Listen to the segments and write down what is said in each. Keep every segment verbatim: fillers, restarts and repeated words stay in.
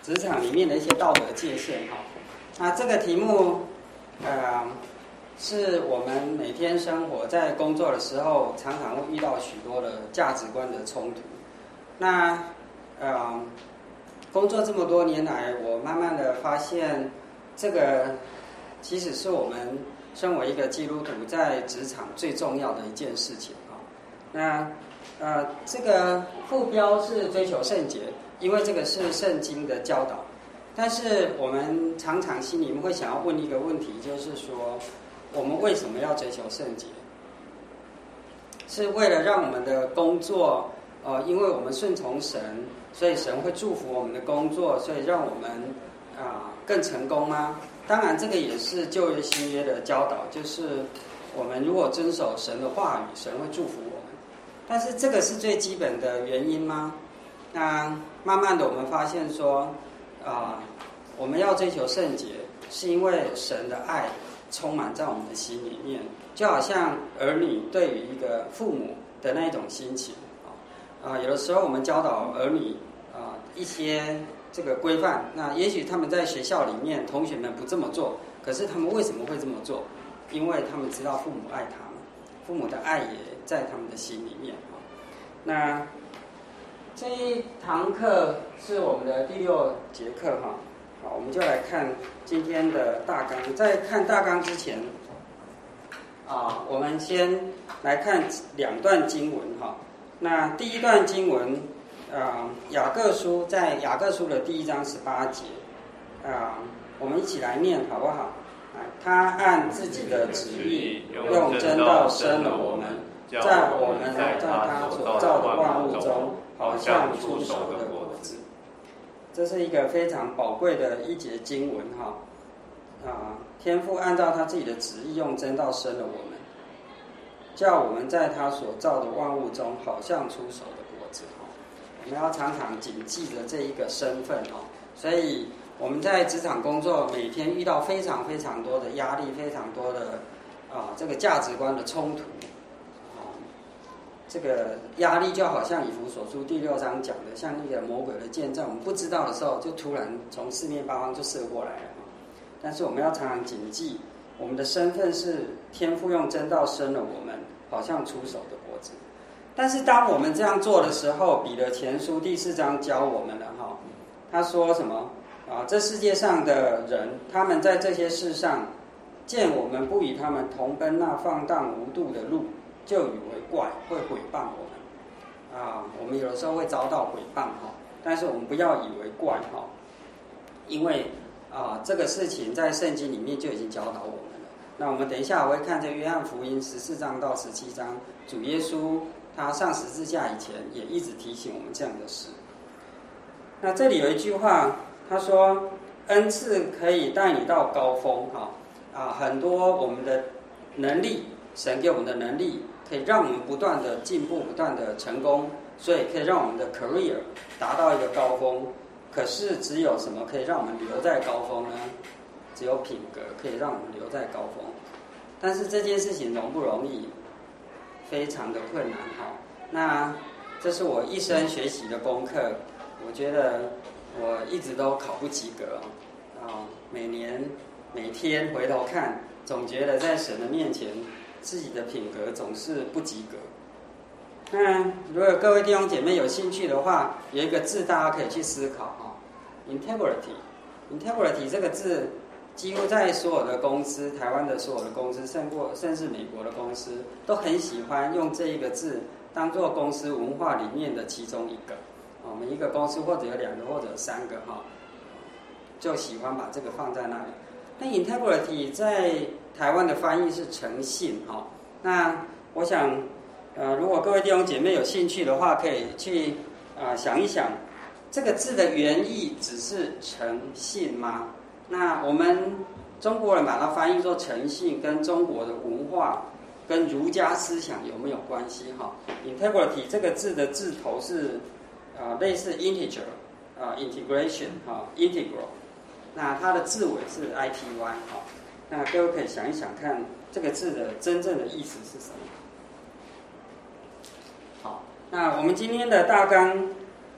职场里面的一些道德界限哈。那这个题目，呃，是我们每天生活在工作的时候，常常会遇到许多的价值观的冲突。那呃，工作这么多年来，我慢慢的发现，这个其实是我们身为一个基督徒在职场最重要的一件事情啊。那呃，这个副标是追求圣洁，因为这个是圣经的教导。但是我们常常心里面会想要问一个问题，就是说，我们为什么要追求圣洁？是为了让我们的工作，呃，因为我们顺从神，所以神会祝福我们的工作，所以让我们啊、呃、更成功吗？当然，这个也是旧约新约的教导，就是我们如果遵守神的话语，神会祝福我们。但是这个是最基本的原因吗？那慢慢的我们发现说，啊、呃，我们要追求圣洁，是因为神的爱充满在我们的心里面，就好像儿女对于一个父母的那一种心情啊、呃。有的时候我们教导儿女啊、呃、一些这个规范，那也许他们在学校里面同学们不这么做，可是他们为什么会这么做？因为他们知道父母爱他们，父母的爱也在他们的心里面啊。那这一堂课是我们的第六节课哈，好，我们就来看今天的大纲。在看大纲之前，啊，我们先来看两段经文哈。那第一段经文，啊，雅各书在雅各书的第一章十八节，啊，我们一起来念好不好？他按自己的旨意用真道生了我们，在我们在他所造的万物中，好像出熟的果子。这是一个非常宝贵的一节经文哈。啊，天父按照他自己的旨意用真道生了我们，叫我们在他所造的万物中，好像出熟的果子哈。我们要常常谨记着这一个身份哈。所以我们在职场工作，每天遇到非常非常多的压力，非常多的啊这个价值观的冲突。这个压力就好像以弗所书第六章讲的，像那个魔鬼的箭在我们不知道的时候，就突然从四面八方就射过来了。但是我们要常常谨记，我们的身份是天父用真道生了我们，好像出熟的果子。但是当我们这样做的时候，彼得前书第四章教我们了哈，他说什么啊？这世界上的人，他们在这些事上，见我们不与他们同奔那放荡无度的路，就以为怪，会毁谤我们啊。我们有的时候会遭到毁谤哈，但是我们不要以为怪哈，因为啊这个事情在圣经里面就已经教导我们了。那我们等一下我会看这约翰福音十四章到十七章，主耶稣他上十字架以前也一直提醒我们这样的事。那这里有一句话，他说恩赐可以带你到高峰哈啊，很多我们的能力，神给我们的能力，可以让我们不断的进步，不断的成功，所以可以让我们的 career 达到一个高峰。可是只有什么可以让我们留在高峰呢？只有品格可以让我们留在高峰。但是这件事情容不容易？非常的困难哈。那这是我一生学习的功课，我觉得我一直都考不及格啊。每年每天回头看，总觉得在神的面前，自己的品格总是不及格。那如果各位弟兄姐妹有兴趣的话，有一个字大家可以去思考哈 ，integrity。integrity 这个字几乎在所有的公司，台湾的所有的公司，甚过甚至美国的公司，都很喜欢用这一个字当做公司文化里面的其中一个。我们一个公司或者有两个或者有三个哈，就喜欢把这个放在那里。那 integrity 在台湾的翻译是诚信哈。那我想，呃，如果各位弟兄姐妹有兴趣的话，可以去啊、呃、想一想，这个字的原意只是诚信吗？那我们中国人把它翻译作诚信，跟中国的文化、跟儒家思想有没有关系哈 ？integrity 这个字的字头是啊、呃、类似 integer 啊、呃、integration 哈 integral， 那它的字尾是 I T Y 哈。那各位可以想一想看，这个字的真正的意思是什么？好，那我们今天的大纲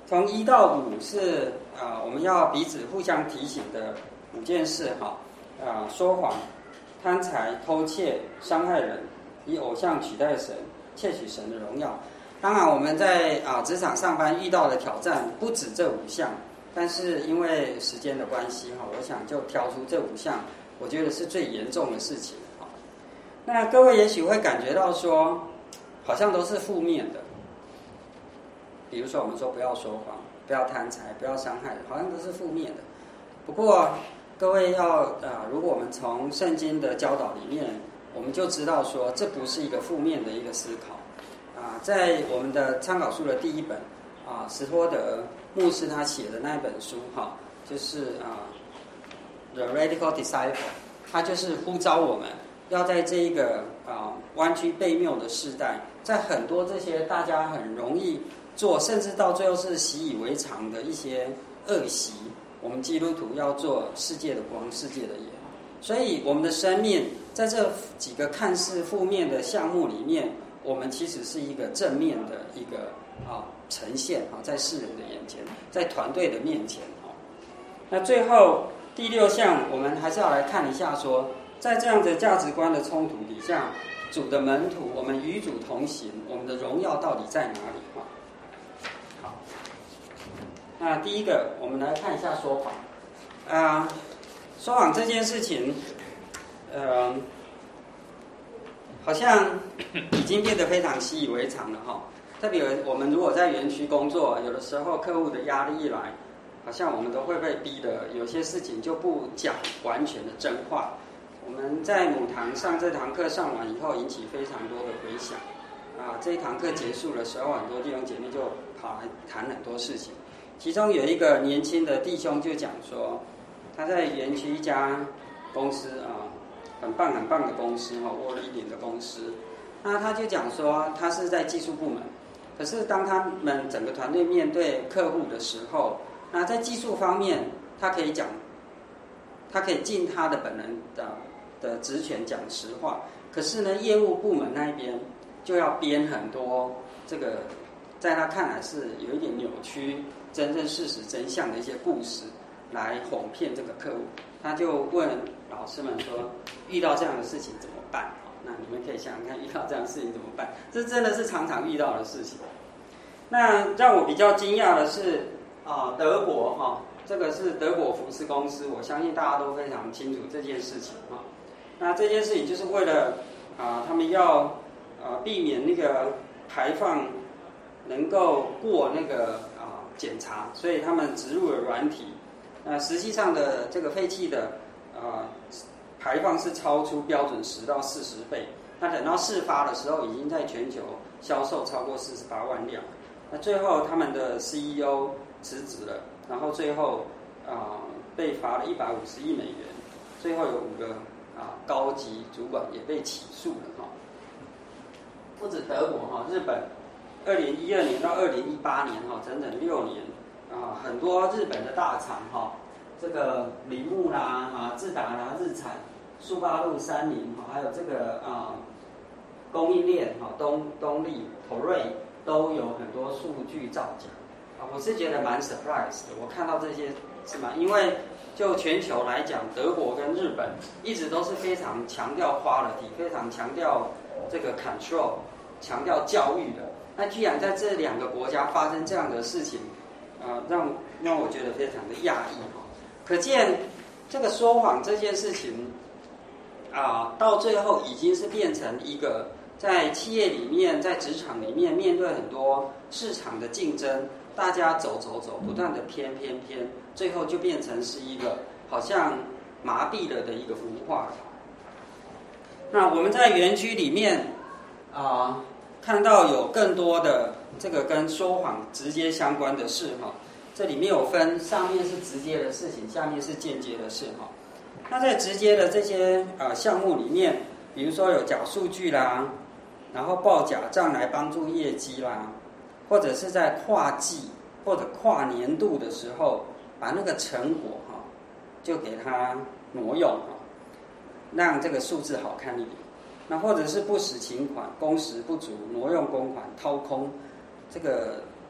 从一到五是啊、呃，我们要彼此互相提醒的五件事哈啊、呃，说谎、贪财、偷窃、伤害人、以偶像取代神、窃取神的荣耀。当然，我们在啊、呃、职场上班遇到的挑战不止这五项，但是因为时间的关系哈，我想就挑出这五项，我觉得是最严重的事情哈。那各位也许会感觉到说，好像都是负面的。比如说，我们说不要说谎，不要贪财，不要伤害人，好像都是负面的。不过，各位要啊、呃，如果我们从圣经的教导里面，我们就知道说，这不是一个负面的一个思考啊、呃。在我们的参考书的第一本啊，史托德牧师他写的那一本书哈，就是啊、呃《The Radical Disciple》，他就是呼召我们要在这一个啊、呃、弯曲悖谬的时代，在很多这些大家很容易做，甚至到最后是习以为常的一些恶习，我们基督徒要做世界的光，世界的盐。所以我们的生命在这几个看似负面的项目里面，我们其实是一个正面的一个啊呈现啊，在世人的眼前，在团队的面前啊。那最后第六项，我们还是要来看一下说，在这样的价值观的冲突底下，主的门徒，我们与主同行，我们的荣耀到底在哪里啊？好，那第一个，我们来看一下说谎啊、呃，说谎这件事情，呃，好像已经变得非常习以为常了哈。特别我们如果在园区工作，有的时候客户的压力一来，好像我们都会被逼的，有些事情就不讲完全的真话。我们在母堂上这堂课上完以后，引起非常多的回响。啊，这一堂课结束的时候，很多弟兄姐妹就跑来谈很多事情。其中有一个年轻的弟兄就讲说，他在园区一家公司啊，很棒很棒的公司哈，沃利林的公司。那他就讲说，他是在技术部门，可是当他们整个团队面对客户的时候，那在技术方面，他可以讲，他可以尽他的本人的的职权讲实话。可是呢，业务部门那一边就要编很多这个，在他看来是有一点扭曲真正事实真相的一些故事，来哄骗这个客户。他就问老师们说，遇到这样的事情怎么办？那你们可以想想看，遇到这样的事情怎么办？这真的是常常遇到的事情。那让我比较惊讶的是啊，德国哈，这个是德国福斯公司，我相信大家都非常清楚这件事情啊。那这件事情就是为了啊，他们要啊避免那个排放能够过那个啊检查，所以他们植入了软体。那实际上的这个废气的啊排放是超出标准十到四十倍。那等到事发的时候，已经在全球销售超过四十八万辆。那最后他们的 C E O 辞职了，然后最后啊被罚了一百五十亿美元。最后有五个啊高级主管也被起诉了哈。不止德国哈，日本二零一二年到二零一八年哈，整整六年啊，很多日本的大厂哈，这个铃木啦啊、智达啦、日产、速八路、三菱哈，还有这个啊供应链哈，东东丽、头瑞都有很多数据造假啊，我是觉得蛮 surprise 的。我看到这些是吗？因为就全球来讲，德国跟日本一直都是非常强调 quality， 非常强调这个 control， 强调教育的。那居然在这两个国家发生这样的事情，呃，让让我觉得非常的讶异哈。可见这个说谎这件事情啊、呃，到最后已经是变成一个在企业里面、在职场里面面对很多市场的竞争，大家走走走，不断的偏偏偏，最后就变成是一个好像麻痹了的一个孵化。那我们在园区里面啊、呃，看到有更多的这个跟说谎直接相关的事哈。这里面有分，上面是直接的事情，下面是间接的事哈。那在直接的这些呃项目里面，比如说有假数据啦，然后报假账来帮助业绩啦，或者是在跨季或者跨年度的时候，把那个成果哈就给它挪用哈，让这个数字好看一点。那或者是不实请款、工时不足、挪用公款、掏空，这个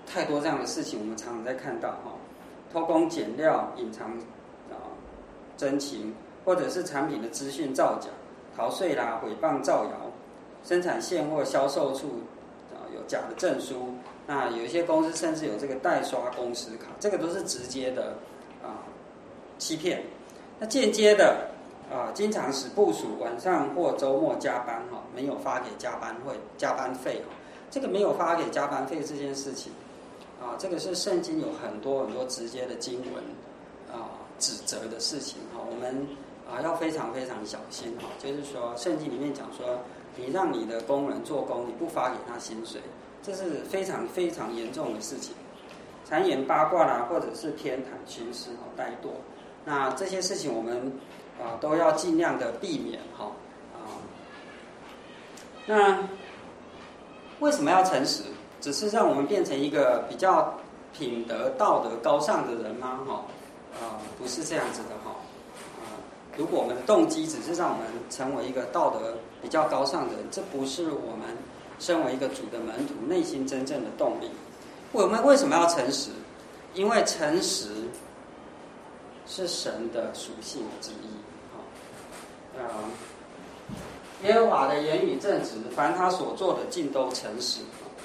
太多这样的事情，我们常常在看到哈，偷工减料、隐藏啊真情，或者是产品的资讯造假、逃税啦、诽谤、造谣，生产线或销售处啊有假的证书，那有一些公司甚至有这个代刷公司卡，这个都是直接的啊欺骗。那间接的啊，经常使部属晚上或周末加班哈，没有发给加班费、加班费哈。这个没有发给加班费这件事情，啊，这个是圣经有很多很多直接的经文啊指责的事情哈，我们啊要非常非常小心哈。就是说，圣经里面讲说，你让你的工人做工，你不发给他薪水，这是非常非常严重的事情。谗言八卦啦，或者是偏袒徇私哈、怠惰，那这些事情我们啊都要尽量的避免哈啊。那为什么要诚实？只是让我们变成一个比较品德道德高尚的人吗？哈，啊，不是这样子的哈。啊，如果我们的动机只是让我们成为一个道德比较高尚的人，这不是我们身为一个主的门徒内心真正的动力。我们为什么要诚实？因为诚实是神的属性之一。啊，啊。耶和华的言语正直，凡他所做的尽都诚实。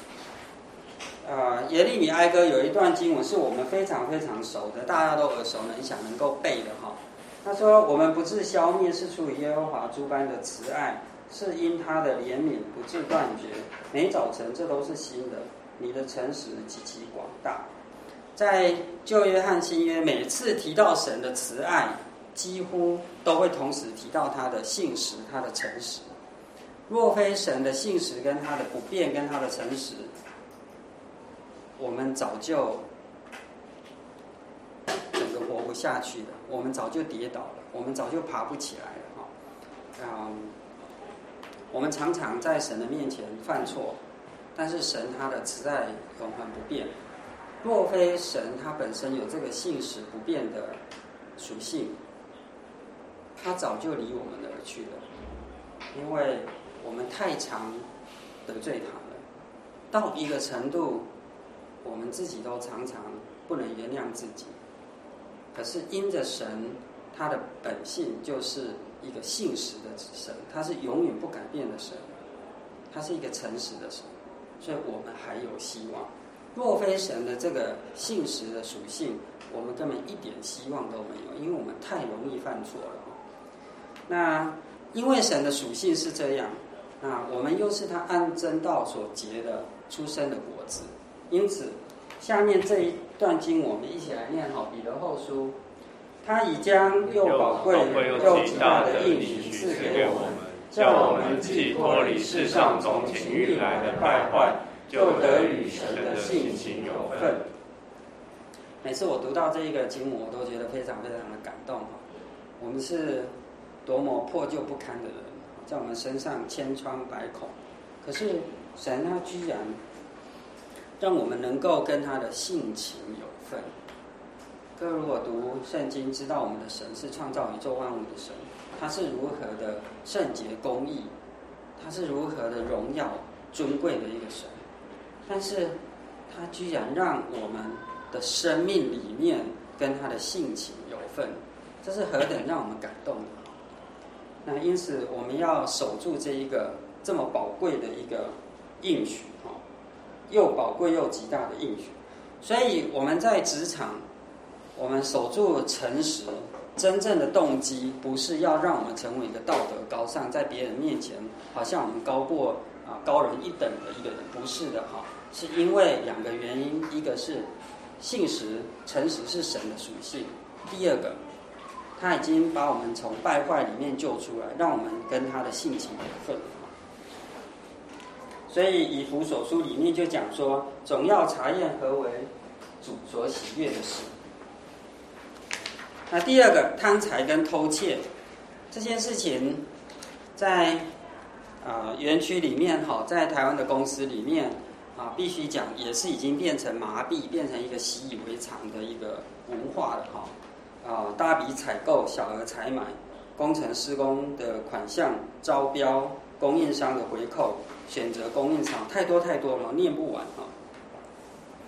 呃，耶利米哀歌有一段经文是我们非常非常熟的，大家都耳熟能详，能够背的哈。他说：“我们不致消灭，是出于耶和华诸般的慈爱，是因他的怜悯不致断绝。每早晨这都是新的，你的诚实极其广大。”在旧约和新约，每次提到神的慈爱，几乎都会同时提到他的信实、他的诚实。若非神的信实跟他的不变跟他的诚实，我们早就整个活不下去了，我们早就跌倒了，我们早就爬不起来了哈。嗯，我们常常在神的面前犯错，但是神他的慈爱永恒不变。若非神他本身有这个信实不变的属性，他早就离我们而去了，因为我们太常得罪他了，到一个程度，我们自己都常常不能原谅自己。可是因着神，他的本性就是一个信实的神，他是永远不改变的神，他是一个诚实的神，所以我们还有希望。若非神的这个信实的属性，我们根本一点希望都没有，因为我们太容易犯错了。那因为神的属性是这样，那我们又是他按真道所结的出生的果子，因此下面这一段经我们一起来念好。彼得后书，他已将又宝贵又极大的应许赐给我们，叫我们既脱离世上从情欲来的败坏，就得与神的性情有份。每次我读到这一个经文，我都觉得非常非常的感动。我们是多么破旧不堪的人，在我们身上千疮百孔，可是神他居然让我们能够跟他的性情有份。各位如果读圣经，知道我们的神是创造宇宙万物的神，他是如何的圣洁公义，他是如何的荣耀尊贵的一个神，但是他居然让我们的生命里面跟他的性情有份，这是何等让我们感动的。那因此我们要守住这一个这么宝贵的一个应许，又宝贵又极大的应许。所以我们在职场，我们守住诚实，真正的动机不是要让我们成为一个道德高尚，在别人面前好像我们高过啊高人一等的一个人，不是的哈，是因为两个原因，一个是信实诚实是神的属性，第二个他已经把我们从败坏里面救出来，让我们跟他的性情有份。所以以弗所书里面就讲说，总要查验何为主所喜悦的事。那第二个，贪财跟偷窃这件事情，在啊园区里面哈，在台湾的公司里面啊，必须讲也是已经变成麻痹，变成一个习以为常的一个文化了哈。啊，大笔采购、小额采买、工程施工的款项、招标、供应商的回扣、选择供应商，太多太多了，念不完哈。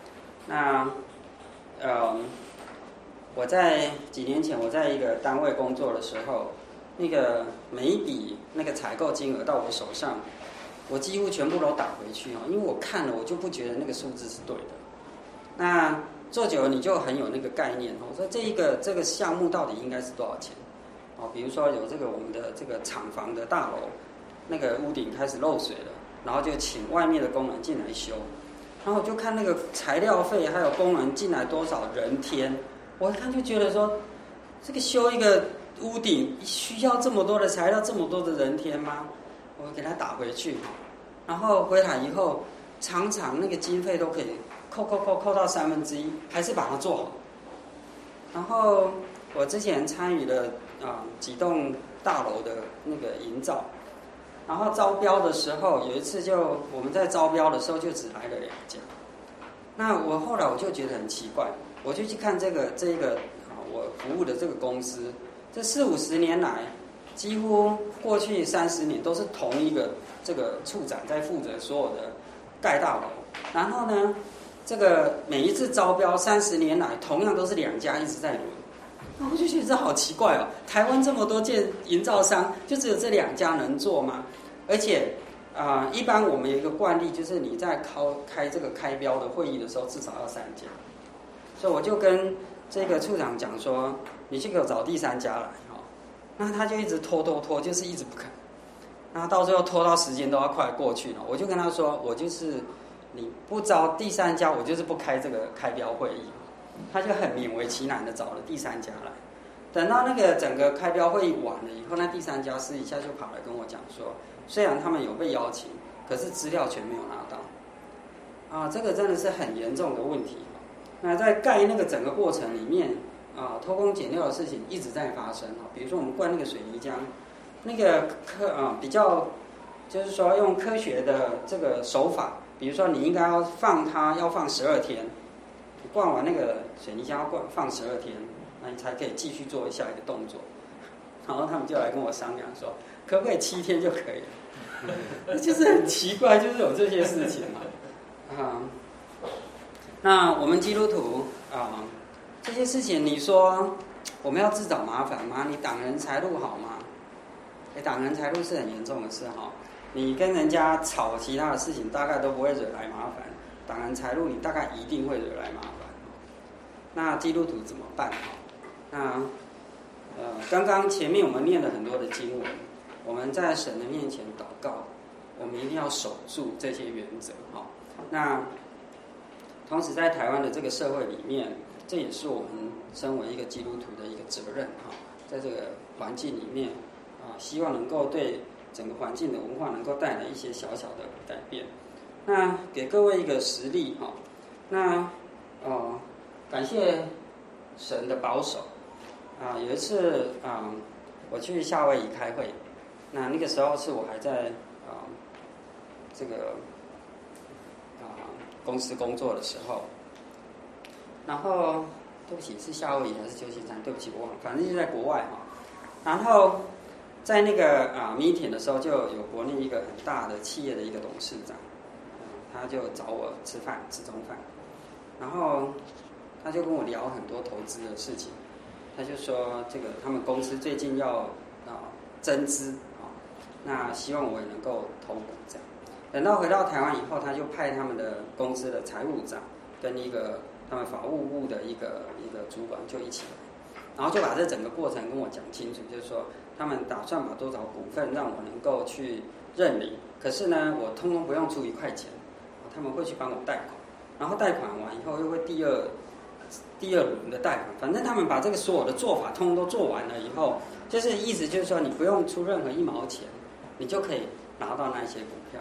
那呃，我在几年前我在一个单位工作的时候，那个每一笔那个采购金额到我手上，我几乎全部都打回去哦，因为我看了我就不觉得那个数字是对的。那做久了你就很有那个概念哦，说这一个这个项目到底应该是多少钱哦？比如说有这个我们的这个厂房的大楼，那个屋顶开始漏水了，然后就请外面的工人进来修，然后我就看那个材料费还有工人进来多少人天，我一看就觉得说，这个修一个屋顶需要这么多的材料，这么多的人天吗？我给他打回去，然后回来以后，常常那个经费都可以扣扣扣扣到三分之一，还是把它做好。然后我之前参与了啊、呃、几栋大楼的那个营造，然后招标的时候，有一次就我们在招标的时候就只来了两家。那我后来我就觉得很奇怪，我就去看这个这个啊我服务的这个公司，这四五十年来，几乎过去三十年都是同一个这个处长在负责所有的盖大楼。然后呢，这个每一次招标三十年来，同样都是两家一直在轮。那我就觉得这好奇怪哦，台湾这么多件营造商，就只有这两家能做吗？而且啊、呃，一般我们有一个惯例，就是你在开开这个开标的会议的时候，至少要三家。所以我就跟这个处长讲说，你去给我找第三家来哦。那他就一直拖拖拖，就是一直不肯。那到最后拖到时间都要快过去了，我就跟他说，我就是你不招第三家，我就是不开这个开标会议。他就很勉为其难的找了第三家来。等到那个整个开标会议完了以后，那第三家私底下就跑来跟我讲说，虽然他们有被邀请，可是资料全没有拿到。啊，这个真的是很严重的问题。那在盖那个整个过程里面，啊，偷工减料的事情一直在发生。比如说我们灌那个水泥浆，那个科啊比较，就是说用科学的这个手法，比如说你应该要放它要放十二天。灌完那个水泥浆要灌放十二天，那你才可以继续做下一个动作。然后他们就来跟我商量说，可不可以七天就可以了？就是很奇怪，就是有这些事情嘛。啊、嗯，那我们基督徒啊、嗯，这些事情你说我们要自找麻烦吗？你挡人财路好吗？哎，挡人财路是很严重的事哈。你跟人家吵其他的事情，大概都不会惹来麻烦。挡人财路，你大概一定会惹来麻烦。那基督徒怎么办？那呃，刚刚前面我们念了很多的经文，我们在神的面前祷告，我们一定要守住这些原则哈。那同时在台湾的这个社会里面，这也是我们身为一个基督徒的一个责任哈。在这个环境里面啊，希望能够对整个环境的文化能够带来一些小小的改变。那给各位一个实例哈，那哦、呃，感谢神的保守啊、呃。有一次啊、呃，我去夏威夷开会，那那个时候是我还在啊、呃、这个啊、呃、公司工作的时候，然后对不起是夏威夷还是旧金山？对不起我忘了，反正就在国外哈。然后在那个啊、呃、meeting 的时候，就有国内一个很大的企业的一个董事长。他就找我吃饭吃中饭，然后他就跟我聊很多投资的事情。他就说这个他们公司最近要啊增资啊，那希望我也能够投股这样。等到回到台湾以后，他就派他们的公司的财务长跟一个他们法务部的一个一个主管就一起来，然后就把这整个过程跟我讲清楚，就是说他们打算把多少股份让我能够去认领，可是呢，我通通不用出一块钱。他们会去帮我贷款，然后贷款完以后又会第二第二轮的贷款，反正他们把这个所有的做法通通都做完了以后，就是意思就是说你不用出任何一毛钱，你就可以拿到那些股票。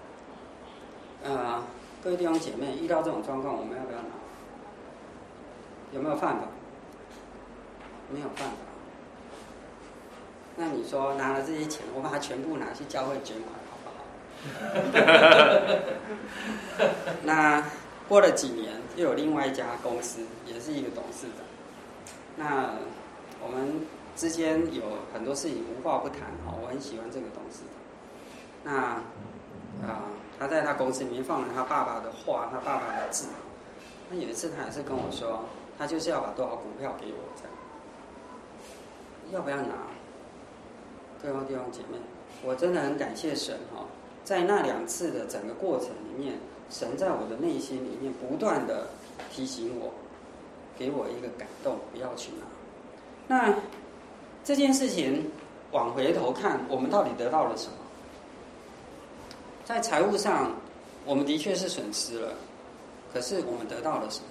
呃，各位弟兄姐妹，遇到这种状况，我们要不要拿？有没有犯法？没有犯法。那你说拿了这些钱，我把它全部拿去教会捐款。那过了几年，又有另外一家公司，也是一个董事长。那我们之间有很多事情无话不谈，我很喜欢这个董事长。那啊、呃，他在他公司里面放了他爸爸的画，他爸爸的字。 那有一次他也是跟我说，他就是要把多少股票给我，这样要不要拿？各位弟兄姐妹，我真的很感谢神哈，在那两次的整个过程里面，神在我的内心里面不断的提醒我，给我一个感动，不要去拿。那这件事情往回头看，我们到底得到了什么？在财务上，我们的确是损失了，可是我们得到了什么？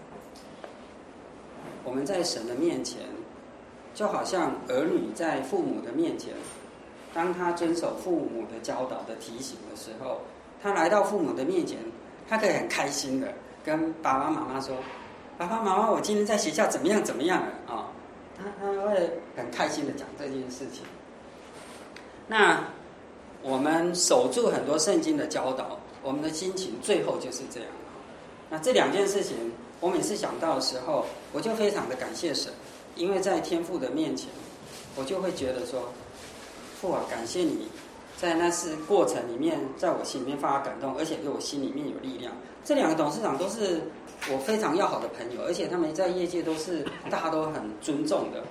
我们在神的面前，就好像儿女在父母的面前，当他遵守父母的教导的提醒的时候，他来到父母的面前，他可以很开心的跟爸爸妈妈说：“爸爸妈妈，我今天在学校怎么样怎么样了啊？”哦，他他会很开心的讲这件事情。那我们守住很多圣经的教导，我们的心情最后就是这样。那这两件事情，我每次想到的时候，我就非常的感谢神，因为在天父的面前，我就会觉得说，父啊，感谢你在那次过程里面，在我心里面发感动，而且给我心里面有力量。这两个董事长都是我非常要好的朋友，而且他们在业界都是大家都很尊重的。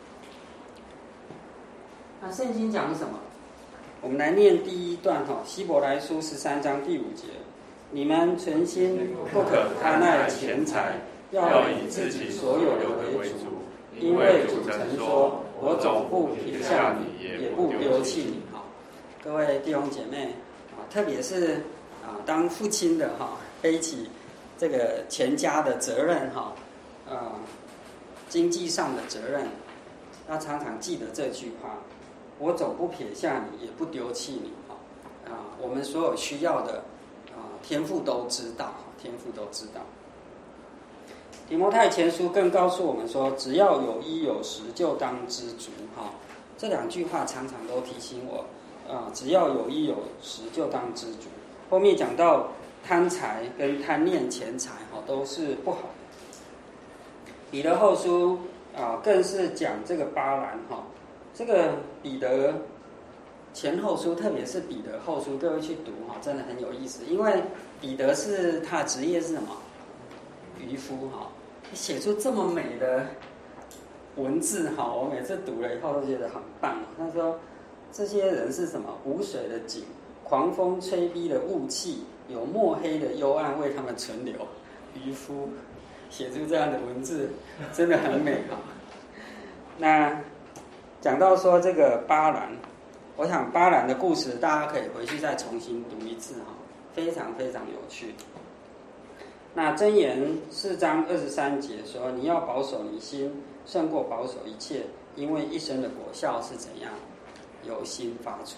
那圣经讲什么？我们来念第一段哈，希伯来书十三章第五节：你们存心不可贪爱钱财，要以自己所有的为主，因为主曾说：“我总不撇下你，也不丢弃你。”哈，各位弟兄姐妹啊，特别是啊，当父亲的哈，背起这个全家的责任哈，啊，经济上的责任，要常常记得这句话。我总不撇下你，也不丢弃你。啊，我们所有需要的啊，天父都知道，天父都知道。提摩太前书更告诉我们说，只要有衣有食，就当知足。哈，这两句话常常都提醒我，啊，只要有衣有食，就当知足。后面讲到贪财跟贪恋钱财，哈，都是不好的。彼得后书啊，更是讲这个巴兰，哈。这个彼得前后书，特别是彼得后书，各位去读哈，真的很有意思。因为彼得是他的职业是什么？渔夫哈，写出这么美的文字哈，我每次读了以后都觉得很棒。他说这些人是什么？无水的井，狂风吹逼的雾气，有墨黑的幽暗为他们存留。渔夫写出这样的文字，真的很美哈。那讲到说这个巴兰，我想巴兰的故事大家可以回去再重新读一次哈，非常非常有趣。那箴言四章二十三节说，你要保守你心，胜过保守一切，因为一生的果效是怎样？由心发出。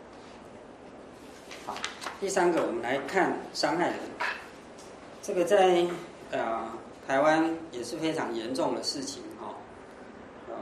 好，第三个我们来看伤害人，这个在呃台湾也是非常严重的事情哈，嗯。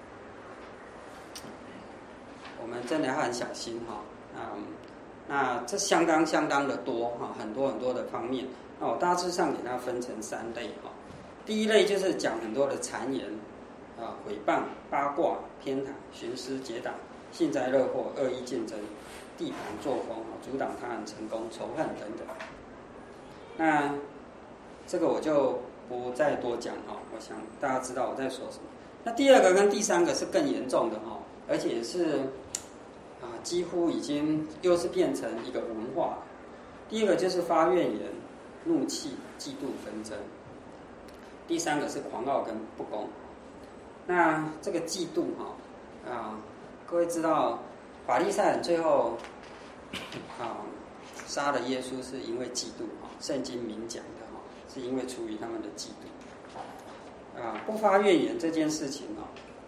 我们真的要很小心哈，嗯，那这相当相当的多哈，很多很多的方面。那我大致上给它分成三类哈。第一类就是讲很多的谗言啊、诽谤、八卦、偏袒、徇私结党、幸灾乐祸、恶意竞争、地盘作风啊，阻挡他人成功、仇恨等等。那这个我就不再多讲哈，我想大家知道我在说什么。那第二个跟第三个是更严重的哈，而且是。啊，几乎已经又是变成一个文化。第一个就是发怨言、怒气、嫉妒、纷争；第三个是狂傲跟不公。那这个嫉妒哈啊，各位知道法利赛人最后啊杀了耶稣是因为嫉妒哈，圣经明讲的哈，是因为出于他们的嫉妒。啊，不发怨言这件事情啊。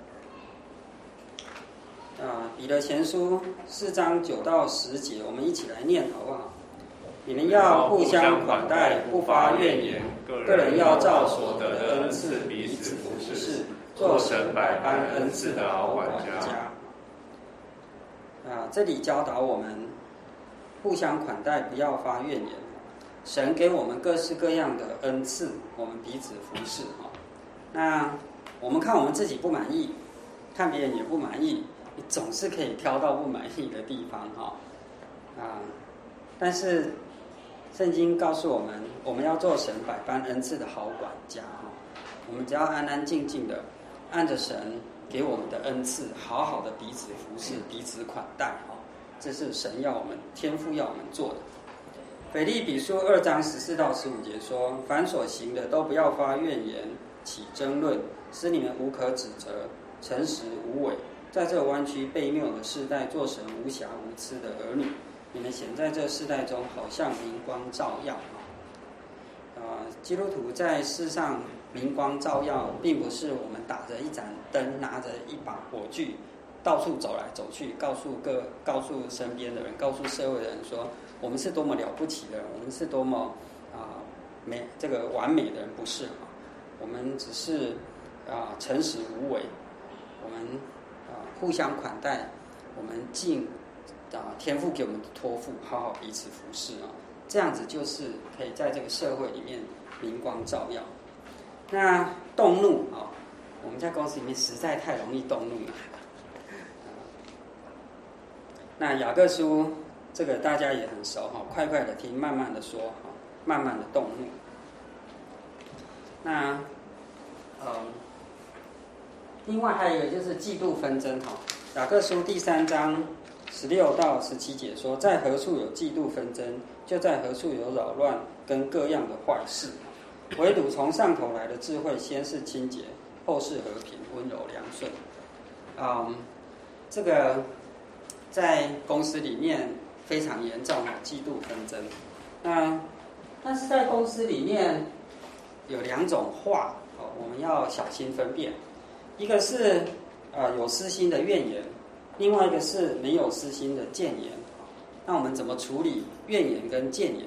啊，彼得前书四章九到十节，我们一起来念好不好？你们要互相款待，不发怨言，个人要照所得的恩赐彼此服侍，做神百般恩赐的好管家。啊，这里教导我们互相款待，不要发怨言。神给我们各式各样的恩赐，我们彼此服侍哈。那我们看我们自己不满意，看别人也不满意。你总是可以挑到不满意的地方哈，啊，但是圣经告诉我们，我们要做神百般恩赐的好管家哈。我们只要安安静静的，按着神给我们的恩赐，好好的彼此服侍、彼此款待哈。这是神要我们天父要我们做的。腓立比书二章十四到十五节说：凡所行的，都不要发怨言，起争论，使你们无可指责，诚实无伪，在这弯曲悖谬的世代，做神无瑕无疵的儿女。你们显在这世代中，好像明光照耀。啊，基督徒在世上明光照耀，并不是我们打着一盏灯，拿着一把火炬，到处走来走去，告诉各告诉身边的人，告诉社会的人说，我们是多么了不起的人，我们是多么啊、呃、美这个完美的人，不是啊，我们只是啊、呃、诚实无伪，我们啊、呃、互相款待，我们尽啊天父给我们的托付，好好彼此服侍啊，这样子就是可以在这个社会里面明光照耀。那动怒啊，我们在公司里面实在太容易动怒了。那雅各书这个大家也很熟哈，快快的听，慢慢的说哈，慢慢的动怒。那嗯，另外还有一个就是嫉妒纷争哈，雅各书第三章十六到十七节说，在何处有嫉妒纷争，就在何处有扰乱跟各样的坏事。唯独从上头来的智慧，先是清洁，后是和平、温柔、良顺。嗯，这个在公司里面非常严重的嫉妒纷争。那但是在公司里面有两种话哦，我们要小心分辨。一个是呃有私心的怨言，另外一个是没有私心的谏言。那我们怎么处理怨言跟谏言？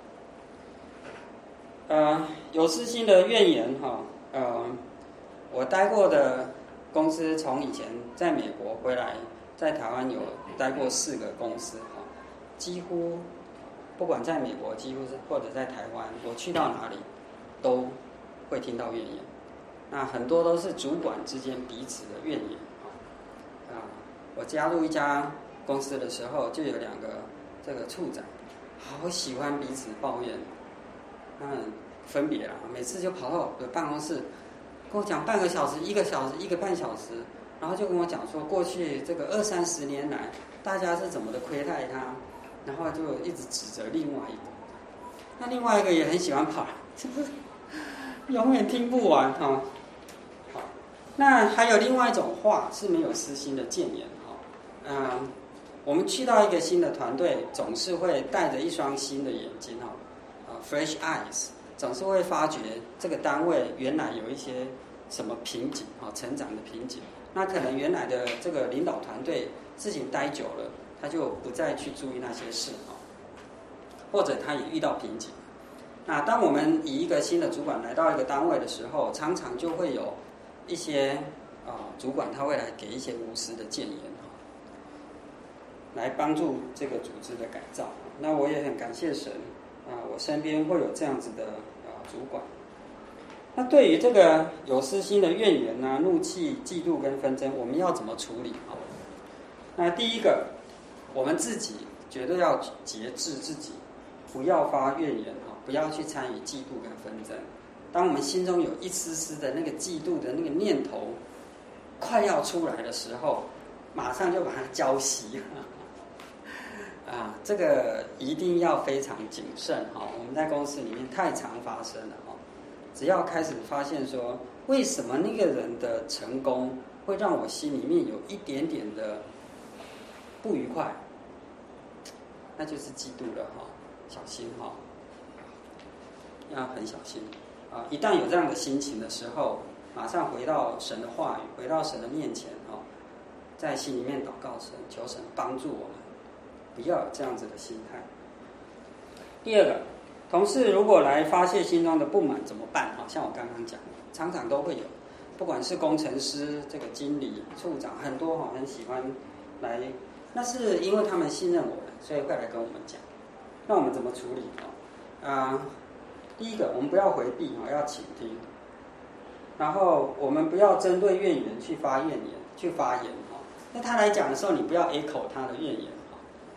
呃，有私心的怨言哈，呃，我待过的公司，从以前在美国回来，在台湾有待过四个公司哈，几乎不管在美国，几乎是或者在台湾，我去到哪里都会听到怨言。那很多都是主管之间彼此的怨言啊。我加入一家公司的时候，就有两个这个处长，好喜欢彼此抱怨。嗯，分别啦，每次就跑到我的办公室，跟我讲半个小时、一个小时、一个半小时，然后就跟我讲说，过去这个二三十年来，大家是怎么的亏待他，然后就一直指责另外一个。那另外一个也很喜欢跑，就是永远听不完哈、哦。好，那还有另外一种话是没有私心的谏言哈。嗯，我们去到一个新的团队，总是会带着一双新的眼睛哈。Fresh eyes， 总是会发觉这个单位原来有一些什么瓶颈啊，成长的瓶颈。那可能原来的这个领导团队事情待久了，他就不再去注意那些事啊，或者他也遇到瓶颈。那当我们以一个新的主管来到一个单位的时候，常常就会有一些啊主管他会来给一些无私的谏言啊，来帮助这个组织的改造。那我也很感谢神。啊，我身边会有这样子的啊主管。那对于这个有私心的怨言啊、怒气、嫉妒跟纷争，我们要怎么处理啊？那第一个，我们自己绝对要节制自己，不要发怨言啊，不要去参与嫉妒跟纷争。当我们心中有一丝丝的那个嫉妒的那个念头快要出来的时候，马上就把它浇熄。啊，这个一定要非常谨慎哈！我们在公司里面太常发生了哈。只要开始发现说，为什么那个人的成功会让我心里面有一点点的不愉快，那就是嫉妒了哈，小心哈，要很小心啊！一旦有这样的心情的时候，马上回到神的话语，回到神的面前哈，在心里面祷告神，求神帮助我们。不要有这样子的心态。第二个，同事如果来发泄心中的不满怎么办？好像我刚刚讲的，常常都会有，不管是工程师、这个经理、处长，很多哈很喜欢来，那是因为他们信任我们，所以会来跟我们讲。那我们怎么处理啊？啊，第一个，我们不要回避啊，要倾听。然后我们不要针对怨言去发怨言、去发言哈。那他来讲的时候，你不要 echo 他的怨言。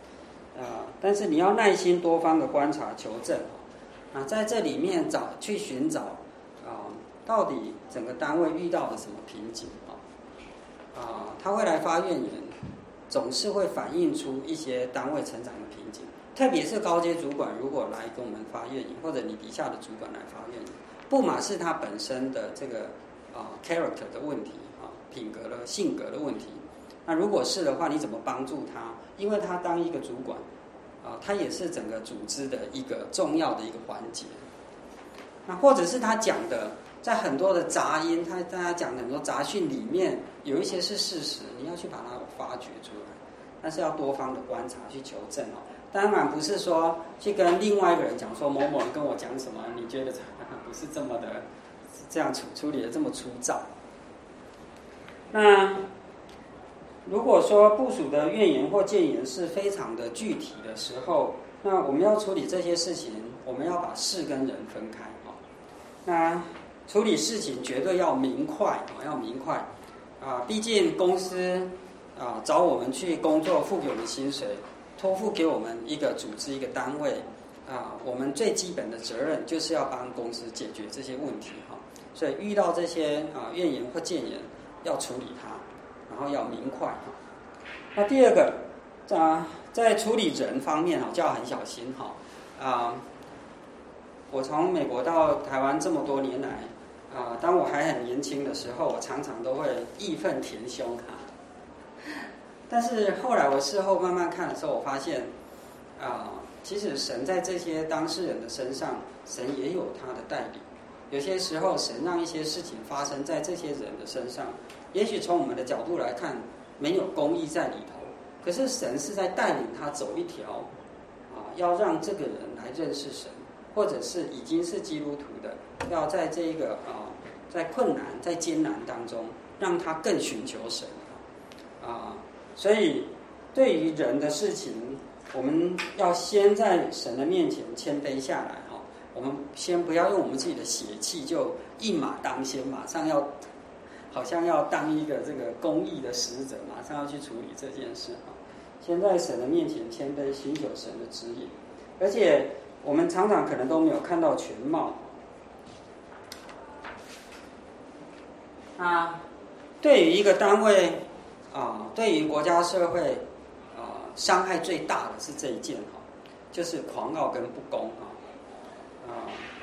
啊，但是你要耐心多方的观察求证，啊，在这里面找去寻找啊，到底整个单位遇到了什么瓶颈啊？啊，他会来发怨言，总是会反映出一些单位成长的瓶颈。特别是高阶主管如果来跟我们发怨言，或者你底下的主管来发怨言，不满是他本身的这个啊 character 的问题啊，品格的性格的问题。那如果是的话，你怎么帮助他？因为他当一个主管啊，他也是整个组织的一个重要的一个环节。那或者是他讲的，在很多的杂音，他大家讲的很多杂讯里面，有一些是事实，你要去把它发掘出来，但是要多方的观察去求证哦。当然不是说去跟另外一个人讲说某某人跟我讲什么，你觉得不是这么的这样处处理的这么粗糙。那如果说部属的怨言或谏言是非常的具体的时候，那我们要处理这些事情，我们要把事跟人分开哦。那处理事情绝对要明快啊，要明快啊！毕竟公司啊找我们去工作，付给我们薪水，托付给我们一个组织一个单位啊，我们最基本的责任就是要帮公司解决这些问题哈。所以遇到这些啊怨言或谏言，要处理它，然后要明快哈。那第二个啊，在处理人方面哈，就要很小心哈啊。我从美国到台湾这么多年来。啊，当我还很年轻的时候，我常常都会义愤填膺啊。但是后来我事后慢慢看的时候，我发现，啊，其实神在这些当事人的身上，神也有他的带领。有些时候，神让一些事情发生在这些人的身上，也许从我们的角度来看，没有公义在里头，可是神是在带领他走一条，啊，要让这个人来认识神。或者是已经是基督徒的，要在这个啊、呃，在困难、在艰难当中，让他更寻求神啊、呃。所以，对于人的事情，我们要先在神的面前谦卑下来哈。我们先不要用我们自己的血气就一马当先，马上要好像要当一个这个公义的使者，马上要去处理这件事哈。先在神的面前谦卑，寻求神的指引，而且。我们常常可能都没有看到全貌。啊，对于一个单位啊，对于国家社会啊，伤害最大的是这一件哈，就是狂傲跟不公啊。啊，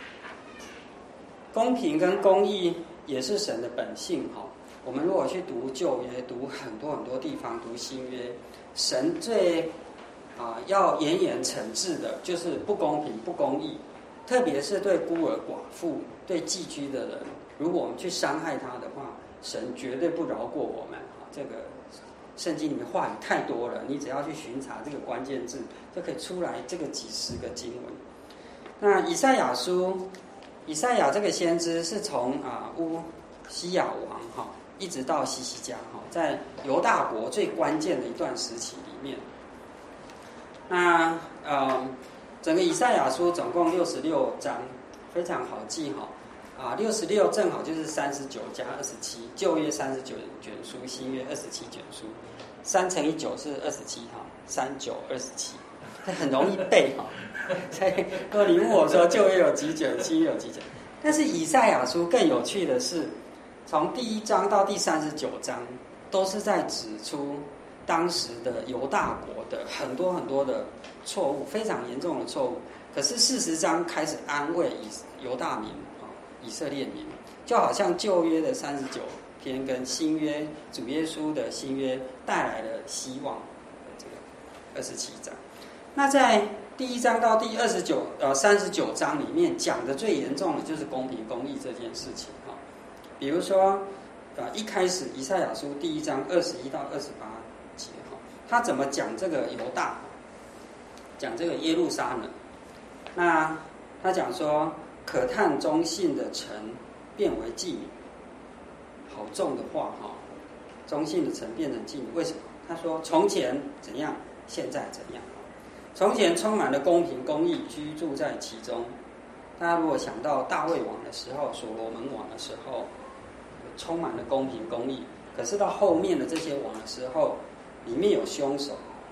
公平跟公义也是神的本性哈。我们如果去读旧约，读很多很多地方，读新约，神最。啊，要严严惩治的，就是不公平、不公义，特别是对孤儿寡妇、对寄居的人，如果我们去伤害他的话，神绝对不饶过我们。啊，这个圣经里面话语太多了，你只要去巡查这个关键字，就可以出来这个几十个经文。那以赛亚书，以赛亚这个先知是从啊乌西亚王哈，一直到西西家哈，在犹大国最关键的一段时期里面。那呃，整个以赛亚书总共六十六章，非常好记哈。啊，六十六正好就是三十九加二十七，旧约三十九卷书，新约二十七卷书，三乘以九是二十七哈，三九二十七，很容易背哈。所以如果你问我说旧约有几卷，新约有几卷，但是以赛亚书更有趣的是，从第一章到第三十九章，都是在指出。当时的犹大国的很多很多的错误，非常严重的错误。可是四十章开始安慰以犹大民啊，以色列民，就好像旧约的三十九篇跟新约主耶稣的新约带来了希望。这个二十七章，那在第一章到第二十九呃三十九章里面讲的最严重的就是公平公义这件事情啊。比如说呃一开始以赛亚书第一章二十一到二十八。他怎么讲这个犹大，讲这个耶路撒冷？那他讲说，可叹忠信的城变为妓女，好重的话哈！忠信的城变成妓女，为什么？他说从前怎样，现在怎样？从前充满了公平公义，居住在其中。大家如果想到大卫王的时候，所罗门王的时候，充满了公平公义，可是到后面的这些王的时候。里面有凶手，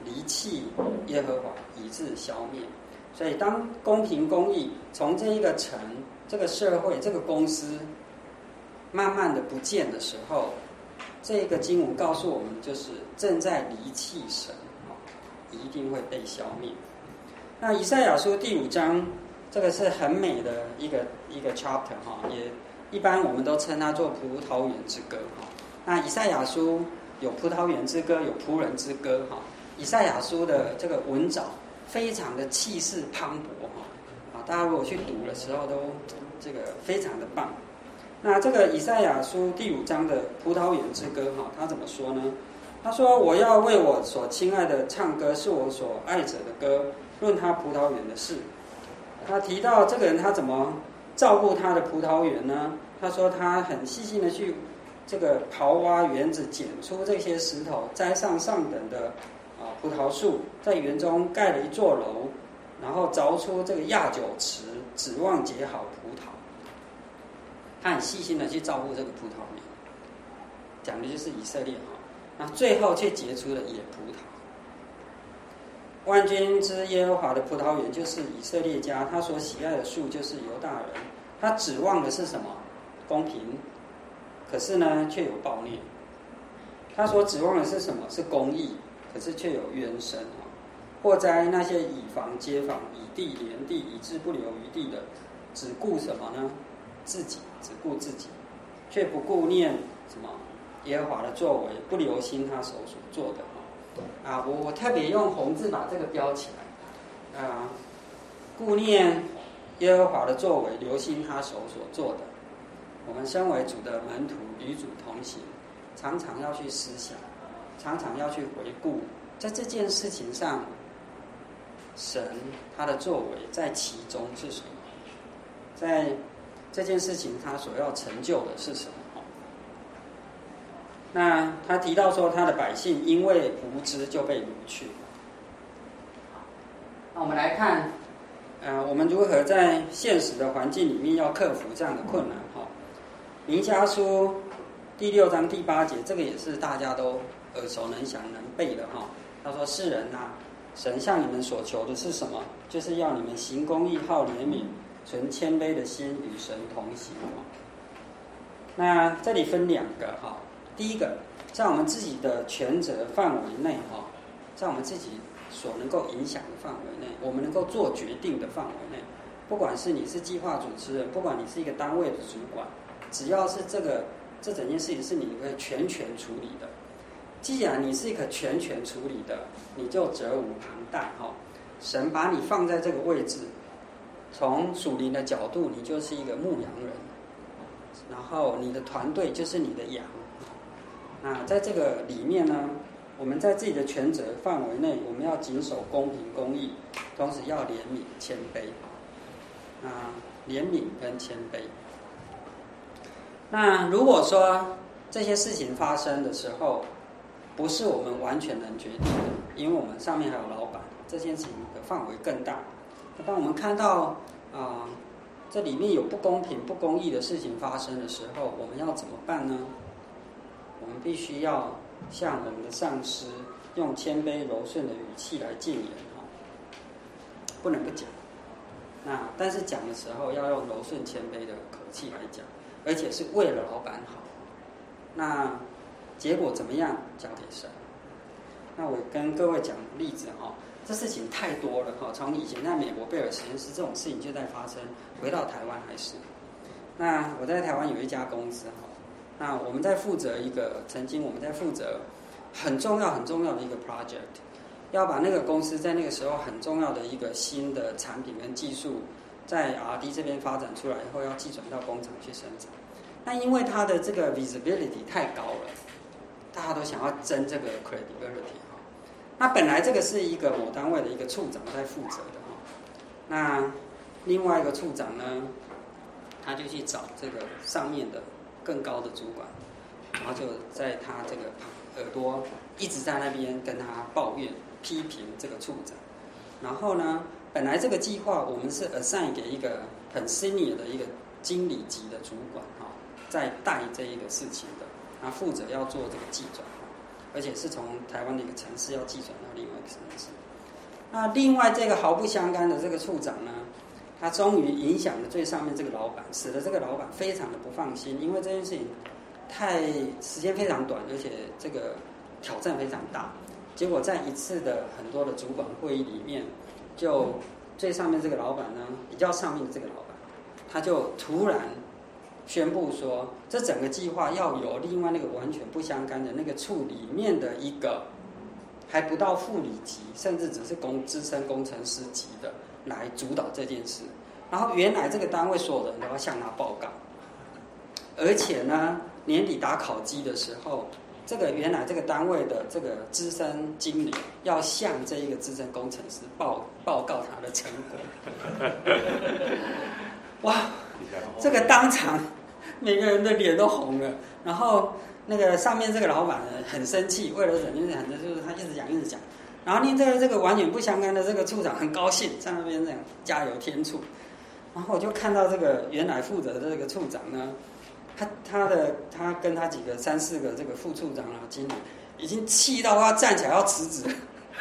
离弃耶和华，以致消灭。所以当公平公义从这一个城、这个社会、这个公司慢慢的不见的时候，这个经文告诉我们，就是正在离弃神，一定会被消灭。那以赛亚书第五章，这个是很美的一个一个 chapter 哈，也一般我们都称它做葡萄园之歌哈。那以赛亚书有葡萄园之歌，有仆人之歌哈。以赛亚书的这个文藻非常的气势磅礴哈，啊，大家如果去读的时候都这个非常的棒。那这个以赛亚书第五章的葡萄园之歌哈，他怎么说呢？他说：“我要为我所亲爱的唱歌，是我所爱者的歌，论他葡萄园的事。”他提到这个人他怎么照顾他的葡萄园呢？他说他很细心的去这个刨挖园子，捡出这些石头，栽上上等的啊葡萄树，在园中盖了一座楼，然后凿出这个压酒池，指望结好葡萄。他很细心的去照顾这个葡萄园，讲的就是以色列哈。那最后却结出了野葡萄。万军之耶和华的葡萄园就是以色列家，他所喜爱的树就是犹大人。他指望的是什么？公平，可是呢却有暴虐。他所指望的是什么？是公义，可是却有冤声。祸哉那些以房接房，以地连地，以致不留余地的，只顾什么呢？自己，只顾自己，却不顾念什么耶和华的作为，不留心他手所做的。啊，我我特别用红字把这个标起来。啊，顾念耶和华的作为，留心他手所做的。我们身为主的门徒，与主同行，常常要去思想，常常要去回顾，在这件事情上，神他的作为在其中是什么？在这件事情他所要成就的是什么？那他提到说，他的百姓因为无知就被掳去。那我们来看，呃，我们如何在现实的环境里面要克服这样的困难？哈，弥迦书第六章第八节，这个也是大家都耳熟能详能背的哈。他说：“世人啊，神向你们所求的是什么？就是要你们行公义，好怜悯，存谦卑的心，与神同行。”那这里分两个哈。第一个，在我们自己的权责范围内哈，在我们自己所能够影响的范围内，我们能够做决定的范围内，不管是你是计划主持人，不管你是一个单位的主管，只要是这个这整件事情是你可以全权处理的，既然你是一个全权处理的，你就责无旁贷哈。神把你放在这个位置，从属灵的角度，你就是一个牧羊人，然后你的团队就是你的羊。那在这个里面呢，我们在自己的权责范围内，我们要谨守公平公义，同时要怜悯谦卑。啊，怜悯跟谦卑。那如果说这些事情发生的时候，不是我们完全能决定的，因为我们上面还有老板，这件事情的范围更大。那当我们看到啊、呃，这里面有不公平、不公义的事情发生的时候，我们要怎么办呢？我们必须要向我们的上司用谦卑柔顺的语气来谏言哈，不能不讲。那但是讲的时候要用柔顺谦卑的口气来讲，而且是为了老板好。那结果怎么样，交给神。那我跟各位讲例子哈，这事情太多了哈，从以前在美国贝尔实验室这种事情就在发生，回到台湾还是。那我在台湾有一家公司哈。那我们在负责一个，曾经我们在负责很重要很重要的一个 project， 要把那个公司在那个时候很重要的一个新的产品跟技术，在 R and D 这边发展出来以后，要寄转到工厂去生产。那因为它的这个 visibility 太高了，大家都想要争这个 credibility 哈。那本来这个是一个某单位的一个处长在负责的哈，那另外一个处长呢，他就去找这个上面的更高的主管，然后就在他这个耳朵一直在那边跟他抱怨、批评这个处长。然后呢，本来这个计划我们是 assign 给一个很 senior 的一个经理级的主管哈，在带这一个事情的，他负责要做这个计转。 而且是从台湾的一个城市要寄转到另外一个城市。那另外这个毫不相干的这个处长呢，他终于影响了最上面这个老板，使得这个老板非常的不放心，因为这件事情太时间非常短，而且这个挑战非常大。结果在一次的很多的主管会议里面，就最上面这个老板呢，比较上面的这个老板，他就突然宣布说，这整个计划要由另外那个完全不相干的那个处里面的一个还不到副理级，甚至只是工资深工程师级的来主导这件事。然后原来这个单位所有人都要向他报告，而且呢，年底打考绩的时候，这个原来这个单位的这个资深经理要向这一个资深工程师报报告他的成果。哇，这个当场每个人的脸都红了，然后那个上面这个老板呢很生气，为了忍就是很就是他一直讲一直讲，然后另这个这个完全不相干的这个处长很高兴，在那边这样加油添醋。然后我就看到这个原来负责的这个处长呢，他他的他跟他几个三四个这个副处长啊经理已经气到他站起来要辞职。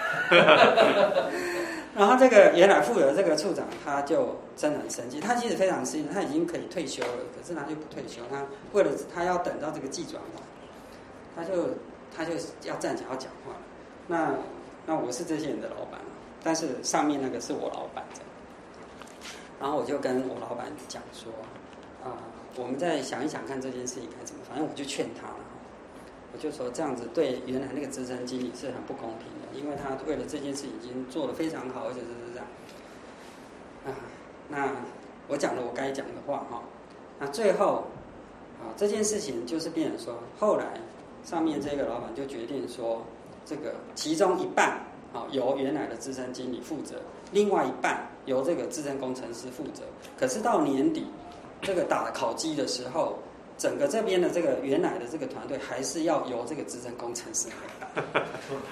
然后这个原来负责的这个处长他就真的很生气，他其实非常生气，他已经可以退休了，可是他就不退休，他为了他要等到这个季转完，他就他就要站起来要讲话。那那我是这些人的老板，但是上面那个是我老板这样。然后我就跟我老板讲说，啊、呃，我们再想一想看这件事情该怎么，反正我就劝他了。我就说这样子对原来那个资深经理是很不公平的，因为他为了这件事已经做得非常好，而且是这样。啊，那我讲了我该讲的话哈。那最后啊，这件事情就是变成说，后来上面这个老板就决定说，这个其中一半啊由原来的资深经理负责，另外一半由这个资深工程师负责。可是到年底这个打考绩的时候，整个这边的这个原来的这个团队还是要由这个资深工程师来打。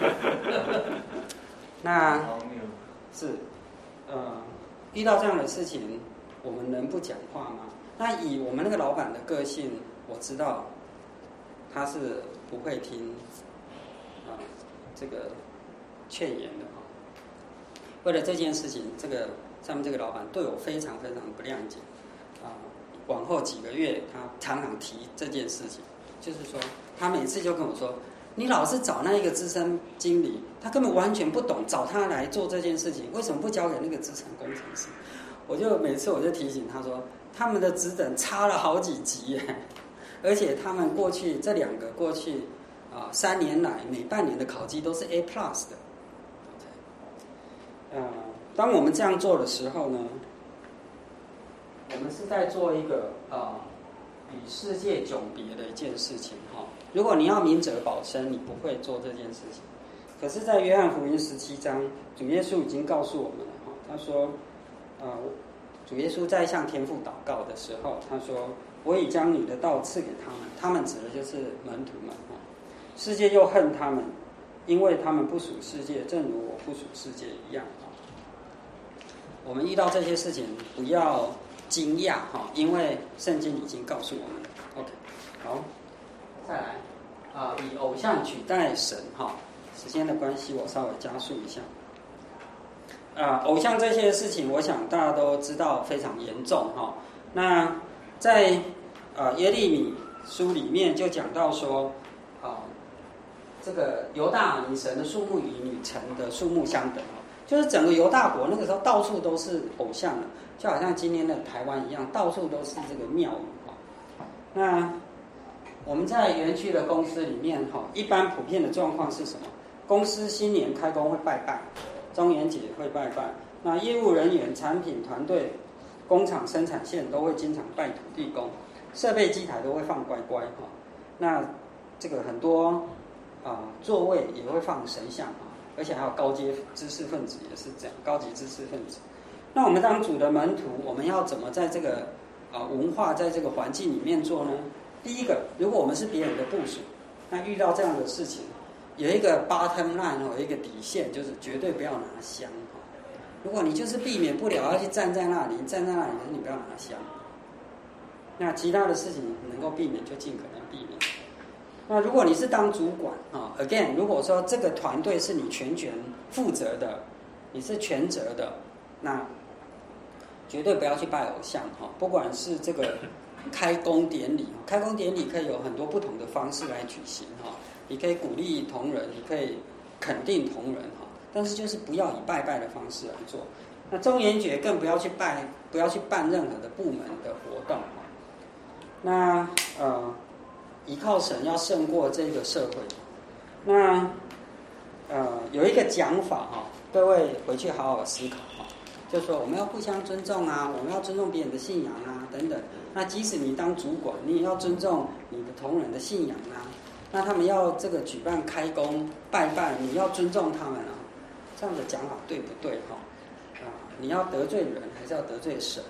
那是呃，遇到这样的事情，我们能不讲话吗？那以我们那个老板的个性，我知道他是不会听啊、呃、这个劝言的哈。为了这件事情，这个上面这个老板对我非常非常不谅解啊。往后几个月，他常常提这件事情，就是说，他每次就跟我说：“你老是找那一个资深经理，他根本完全不懂，找他来做这件事情，为什么不交给那个资深工程师？”我就每次我就提醒他说，他们的职等差了好几级耶，而且他们过去这两个过去啊、呃、三年来每半年的考绩都是 A plus 的。呃，当我们这样做的时候呢，我们是在做一个啊、呃、与世界迥别的一件事情哈。如果你要明哲保身，你不会做这件事情。可是，在约翰福音十七章，主耶稣已经告诉我们了哈。他说，啊、呃，主耶稣在向天父祷告的时候，他说：“我已将你的道赐给他们。”他们指的就是门徒们哈。世界又恨他们，因为他们不属世界，正如我不属世界一样哈。我们遇到这些事情，不要惊讶哈，因为圣经已经告诉我们了。OK， 好，再来啊、呃，以偶像取代神哈。时间的关系，我稍微加速一下。啊、呃，偶像这些事情，我想大家都知道非常严重哈。那在啊、呃、耶利米书里面就讲到说，啊、呃，这个犹大以神的数目与女神的数目相等哈，就是整个犹大国那个时候到处都是偶像了。就好像今天的台湾一样，到处都是这个庙宇哈。那我们在园区的公司里面哈，一般普遍的状况是什么？公司新年开工会拜拜，中元节会拜拜。那业务人员、产品团队、工厂生产线都会经常拜土地公，设备机台都会放乖乖哈。那这个很多啊、呃、座位也会放神像啊，而且还有高阶知识分子也是这样，高级知识分子。那我们当主的门徒，我们要怎么在这个啊、呃、文化在这个环境里面做呢？第一个，如果我们是别人的部属，那遇到这样的事情，有一个 bottom line 有一个底线，就是绝对不要拿香哈。如果你就是避免不了要去站在那里，站在那里，可是你不要拿香。那其他的事情能够避免就尽可能避免。 那如果你是当主管啊 ，again， 如果说这个团队是你全权负责的，你是全责的，那绝对不要去拜偶像哈。不管是这个开工典礼，开工典礼可以有很多不同的方式来举行哈。你可以鼓励同仁，你可以肯定同仁哈，但是就是不要以拜拜的方式来做。那中元节更不要去拜，不要去办任何的部门的活动哈。那呃。依靠神要胜过这个社会。那呃有一个讲法哈，各位回去好好思考哈，就是说我们要互相尊重啊，我们要尊重别人的信仰啊等等。那即使你当主管，你也要尊重你的同仁的信仰啊。那他们要这个举办开工拜拜，你要尊重他们啊。这样的讲法对不对哈？啊，你要得罪人还是要得罪神？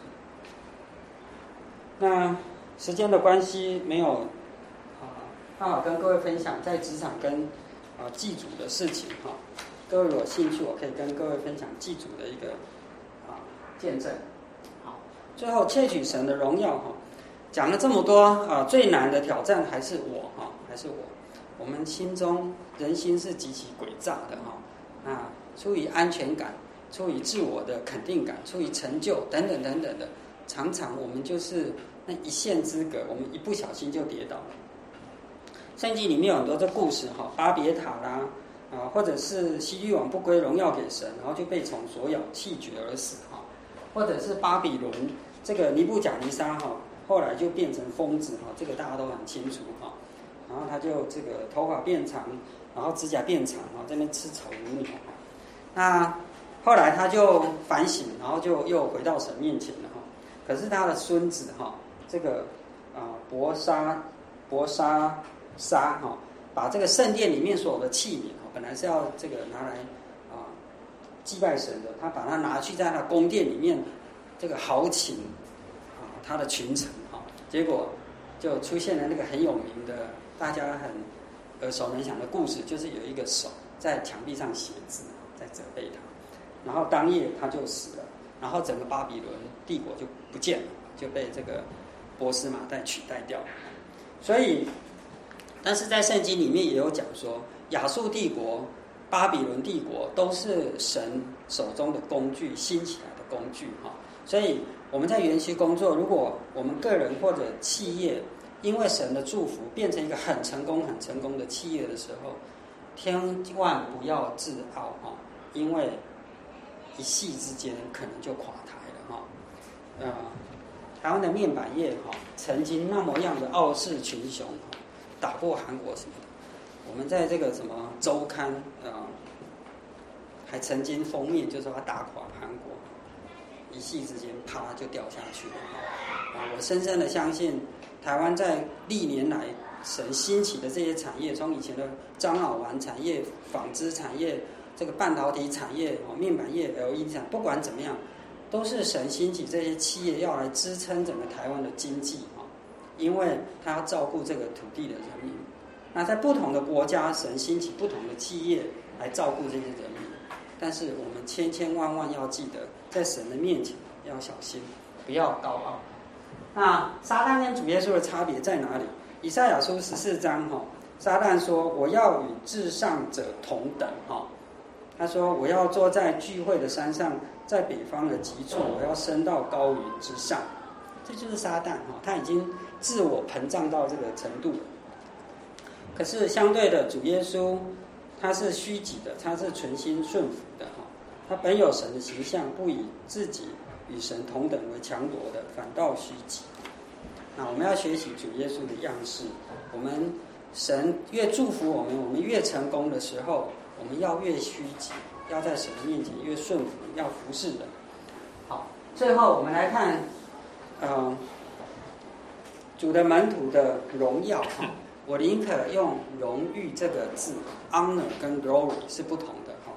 那时间的关系没有。刚好跟各位分享在职场跟啊祭祖的事情哈，各位如果有兴趣，我可以跟各位分享祭祖的一个啊见证。好，最后窃取神的荣耀哈，讲了这么多啊，最难的挑战还是我哈，还是我，我们心中人心是极其诡诈的哈啊，出于安全感，出于自我的肯定感，出于成就等等等等的，常常我们就是那一线之隔，我们一不小心就跌倒了。圣经里面有很多这故事哈，巴别塔啦啊，或者是希律王不归荣耀给神，然后就被虫所咬，气绝而死哈，或者是巴比伦这个尼布甲尼撒哈，后来就变成疯子哈，这个大家都很清楚哈，然后他就这个头发变长，然后指甲变长哈，在那边吃草如牛。那后来他就反省，然后就又回到神面前了哈。可是他的孙子哈，这个啊伯沙伯沙。沙哈，把这个圣殿里面所有的器皿哈，本来是要这个拿来啊祭拜神的，他把它拿去在他宫殿里面这个豪请啊他的群臣哈，结果就出现了那个很有名的大家很耳熟能详的故事，就是有一个手在墙壁上写字，在责备他，然后当夜他就死了，然后整个巴比伦帝国就不见了，就被这个波斯马代取代掉了，所以。但是在圣经里面也有讲说，亚述帝国、巴比伦帝国都是神手中的工具，兴起来的工具哈。所以我们在园区工作，如果我们个人或者企业因为神的祝福变成一个很成功、很成功的企业的时候，千万不要自傲哈，因为一夕之间可能就垮台了哈。呃，台湾的面板业哈，曾经那么样的傲视群雄。打过韩国什么的，我们在这个什么周刊啊、呃，还曾经封面就说他打垮韩国，一夕之间啪就掉下去了啊！我深深的相信，台湾在历年来神兴起的这些产业，从以前的樟脑丸产业、纺织产业、这个半导体产业、哦面板业、L E D 产，不管怎么样，都是神兴起这些企业要来支撑整个台湾的经济。因为他要照顾这个土地的人民，那在不同的国家，神兴起不同的企业来照顾这些人民。但是我们千千万万要记得，在神的面前要小心，不要高傲。那撒旦跟主耶稣的差别在哪里？以赛亚书十四章哈，撒旦说：“我要与至上者同等哈。”他说：“我要坐在聚会的山上，在北方的极处，我要升到高云之上。”这就是撒旦哈，他已经自我膨胀到这个程度了。可是相对的，主耶稣他是虚己的，他是存心顺服的哈。他本有神的形象，不以自己与神同等为强夺的，反倒虚己。那我们要学习主耶稣的样式。我们神越祝福我们，我们越成功的时候，我们要越虚己，要在神的面前越顺服，要服侍人。好，最后我们来看。呃，主的门徒的荣耀，我宁可用荣誉这个字 ，honor 跟 glory 是不同的哈。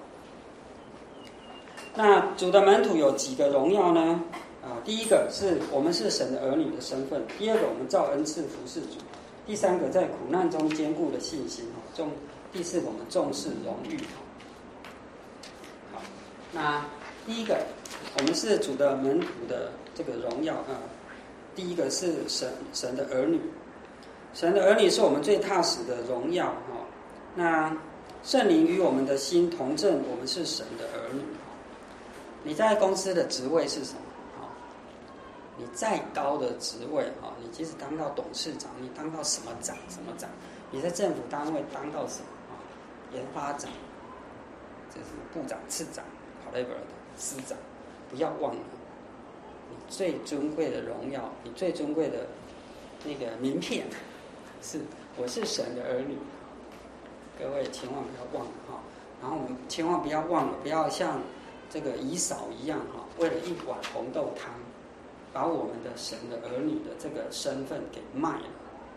那主的门徒有几个荣耀呢？啊，第一个是我们是神的儿女的身份；第二个，我们照恩赐服侍主；第三个，在苦难中坚固的信心哈；重第四个，我们重视荣誉哈。好，那第一个，我们是主的门徒的这个荣耀啊。第一个是神神的儿女， 神的儿女是我们最踏实的荣耀哈。那圣灵与我们的心同证，我们是神的儿女。你在公司的职位是什么？你再高的职位哈，你即使当到董事长，你当到什么长什么长，你在政府单位当到什么啊？研发长，这是部长、次长 ，whatever 的司长，不要忘了，你最尊贵的荣耀，你最尊贵的那个名片，是我是神的儿女。各位千万不要忘了哈，然后我们千万不要忘了，不要像这个以扫一样哈，为了一碗红豆汤，把我们的神的儿女的这个身份给卖了。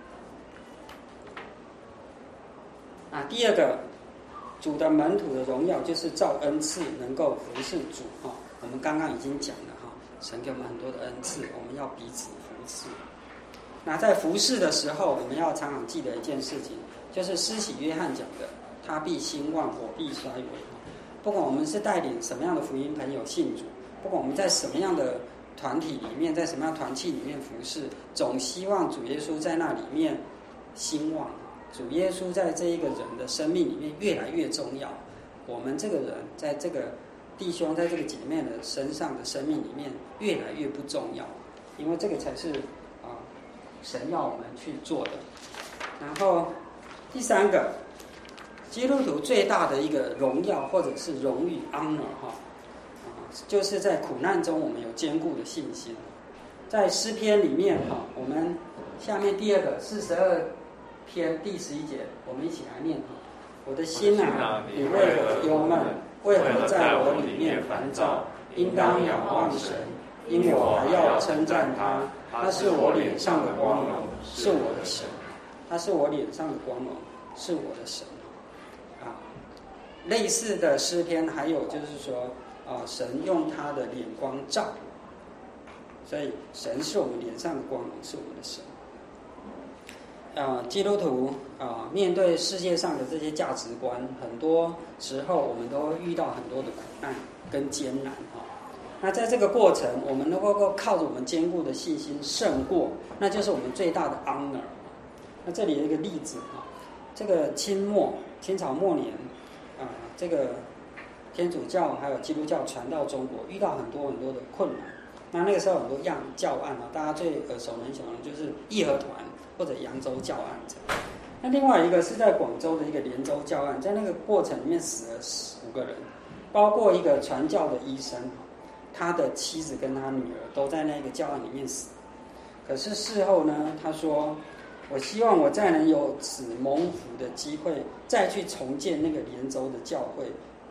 啊，第二个，主的门徒的荣耀就是照恩赐能够服侍主哈。我们刚刚已经讲了哈，神给我们很多的恩赐，我们要彼此服侍。那在服侍的时候，我们要常常记得一件事情，就是施洗约翰讲的，他必兴旺，我必衰微。不管我们是带领什么样的福音朋友信主，不管我们在什么样的团体里面，在什么样团契里面服侍，总希望主耶稣在那里面兴旺，主耶稣在这一个人的生命里面越来越重要，我们这个人在这个弟兄在这个姐妹的身上的生命里面越来越不重要，因为这个才是啊神要我们去做的。然后第三个，基督徒最大的一个荣耀或者是荣誉 honor 哈。就是在苦难中我们有坚固的信心。在诗篇里面哈，我们下面第二个四十二篇第十一节，我们一起来念哈。我的心啊，你为何忧闷？为何在我里面烦躁？应当仰望神，因我还要称赞他。他是我脸上的光荣，是我的神。他是我脸上的光荣，是我的神。啊，类似的诗篇还有就是说。啊，神用他的脸光照我，所以神是我们脸上的光荣，是我们的神。啊，基督徒啊，面对世界上的这些价值观，很多时候我们都会遇到很多的苦难跟艰难啊。那在这个过程，我们能够靠着我们坚固的信心胜过，那就是我们最大的 honor。那这里有一个例子啊，这个清末清朝末年啊，这个。天主教还有基督教传到中国，遇到很多很多的困难。那那个时候很多样教案啊，大家最耳熟能详的就是义和团或者扬州教案这样。那另外一个是在广州的一个连州教案，在那个过程里面死了五个人，包括一个传教的医生，他的妻子跟他女儿都在那个教案里面死。可是事后呢，他说：“我希望我再能有此蒙福的机会，再去重建那个连州的教会。”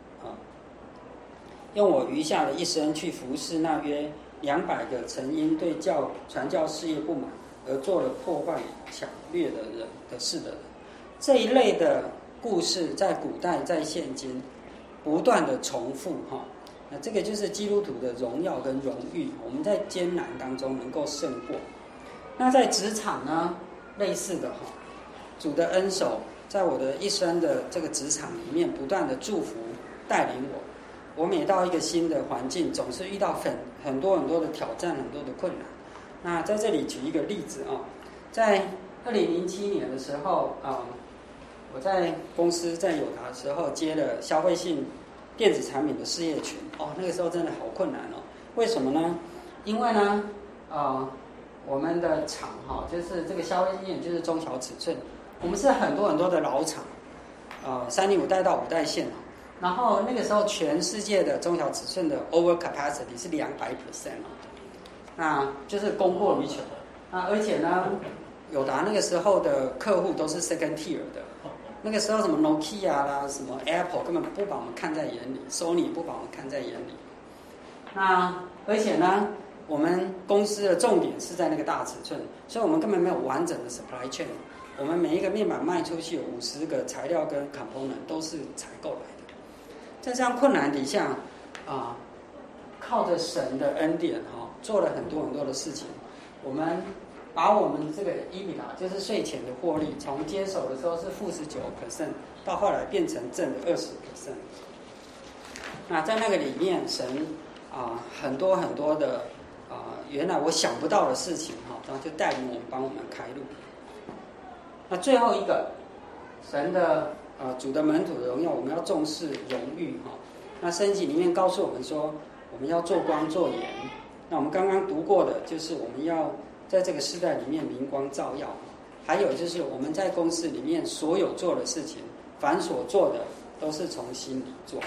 用我余下的一生去服侍那约两百个曾因对教传教事业不满而做了破坏抢掠的人的事的人，这一类的故事在古代在现今不断的重复哈。那这个就是基督徒的荣耀跟荣誉，我们在艰难当中能够胜过。那在职场呢，类似的哈，主的恩手在我的一生的这个职场里面不断的祝福带领我。我每到一个新的环境，总是遇到很很多很多的挑战，很多的困难。那在这里举一个例子啊，在二零零七年的时候啊，我在公司在友达的时候接了消费性电子产品的事业群哦，那个时候真的好困难哦。为什么呢？因为呢，啊，我们的厂哈，就是这个消费性就是中小尺寸，我们是很多很多的老厂，啊，三零五代到五代线。然后那个时候，全世界的中小尺寸的 over capacity 是两百 percent 哦，那就是供过于求。那而且呢，友达那个时候的客户都是 second tier 的，那个时候什么 Nokia 啦，什么 Apple 根本不把我们看在眼里 ，Sony 不把我们看在眼里。那而且呢，我们公司的重点是在那个大尺寸，所以我们根本没有完整的 supply chain。我们每一个面板卖出去有五十个材料跟 component 都是采购来的。在这样困难底下，啊，靠着神的恩典哈、哦，做了很多很多的事情。我们把我们这个 E B I T D A 就是税前的获利，从接手的时候是负十九 percent， 到后来变成正的二十 percent。那在那个里面，神啊很多很多的啊原来我想不到的事情哈、哦，然后就带领我们帮我们开路。 那最后一个，神的呃主的门徒的荣耀，我们要重视荣誉哈。那圣经里面告诉我们说，我们要做光做盐。那我们刚刚读过的就是我们要在这个时代里面明光照耀，还有就是我们在公司里面所有做的事情，凡所做的都是从心里做。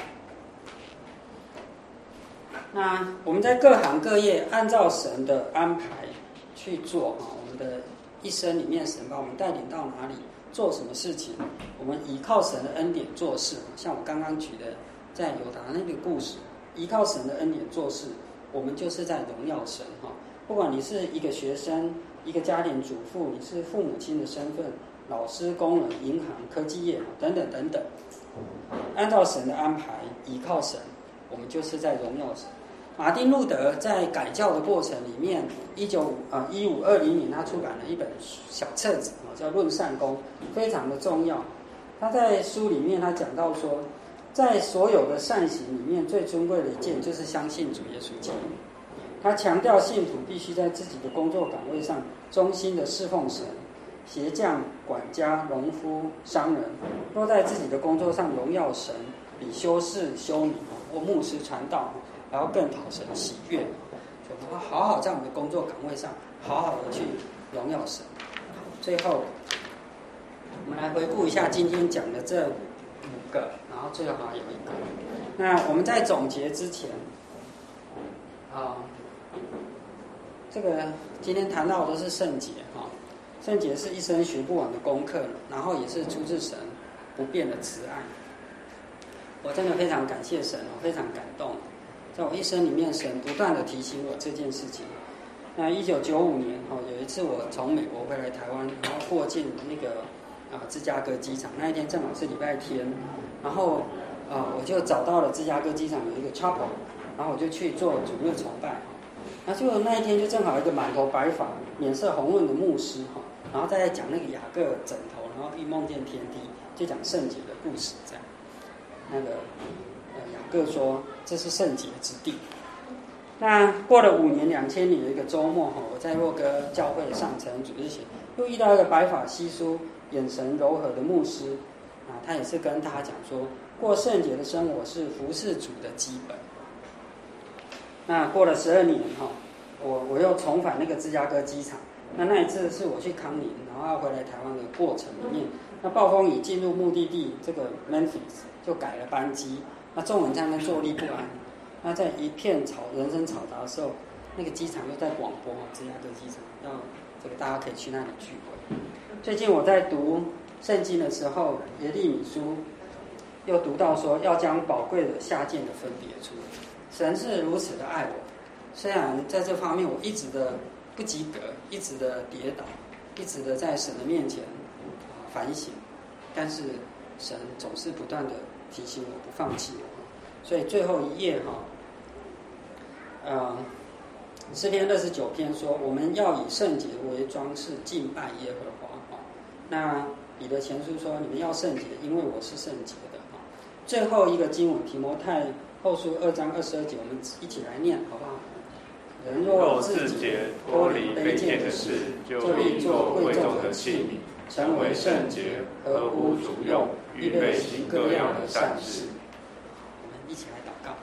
那我们在各行各业按照神的安排去做啊，我们的一生里面，神把我们带领到哪里，做什么事情，我们依靠神的恩典做事。像我刚刚举的在犹达那个故事，依靠神的恩典做事，我们就是在荣耀神哈。不管你是一个学生，一个家庭主妇，你是父母亲的身份，老师、工人、银行、科技业等等等等，按照神的安排，依靠神，我们就是在荣耀神。马丁路德在改教的过程里面，一九呃一五二零年他出版了一本小册子叫《论善功》，非常的重要。他在书里面他讲到说，在所有的善行里面，最尊贵的一件就是相信主耶稣基督。他强调信徒必须在自己的工作岗位上忠心的侍奉神，鞋匠、管家、农夫、商人，都在自己的工作上荣耀神，比修士、修女或牧师传道还要更讨神喜悦。所以我们好好在我们的工作岗位上，好好的去荣耀神。最后，我们来回顾一下今天讲的这五个，然后最后还有一个。那我们在总结之前，啊，这个今天谈到的都是圣洁哈，圣洁是一生学不完的功课，然后也是出自神不变的慈爱。我真的非常感谢神，我非常感动。在我一生里面，神不断的提醒我这件事情。那一九九五年哈，有一次我从美国回来台湾，然后过境那个啊芝加哥机场，那一天正好是礼拜天，然后啊我就找到了芝加哥机场有一个 chapel， 然后我就去做主日崇拜。那就那一天就正好一个满头白发、脸色红润的牧师哈，然后再讲那个雅各枕头，然后一梦见天地，就讲圣洁的故事这样。那个呃雅各说这是圣洁之地。那过了五年两千年的一个周末哈，我在若哥教会上晨主日学，又遇到一个白发稀疏、眼神柔和的牧师啊，他也是跟大家讲说，过圣洁的生活是服侍主的基本。那过了十二年哈，我我又重返那个芝加哥机场。那那一次是我去康宁，然后要回来台湾的过程里面，那暴风雨进入目的地这个 Memphis 就改了班机，那众人在那坐立不安。那在一片吵人声嘈杂的时候，那个机场又在广播芝加哥机场，要这个大家可以去那里聚会。最近我在读圣经的时候，耶利米书又读到说，要将宝贵的下贱的分别出。神是如此的爱我，虽然在这方面我一直的不及格，一直的跌倒，一直的在神的面前反省，但是神总是不断的提醒我，不放弃我。所以最后一页哈，呃，诗篇二十九篇说，我们要以圣洁为装饰，敬拜耶和华哈。那彼得前书说，你们要圣洁，因为我是圣洁的哈。最后一个经文提摩太后书二章二十二节，我们一起来念好不好？人若自洁，脱离卑贱的事，就必做贵重的器皿，成为圣洁，合乎主用，预备行各样的善事。我们一起来祷告。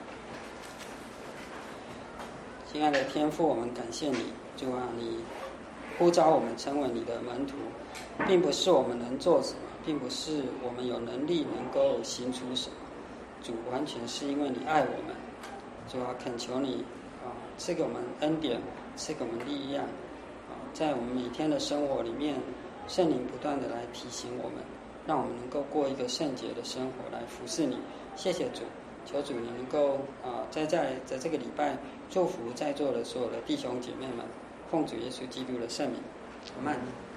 亲爱的天父，我们感谢你，主啊，你呼召我们成为你的门徒，并不是我们能做什么，并不是我们有能力能够行出什么，主完全是因为你爱我们。主啊，恳求你啊，赐给我们恩典，赐给我们力量啊，在我们每天的生活里面，圣灵不断的来提醒我们，让我们能够过一个圣洁的生活来服侍你。谢谢主，求主你能够啊，在在在这个礼拜祝福在座的所有的弟兄姐妹们，奉主耶稣基督的圣名，阿们。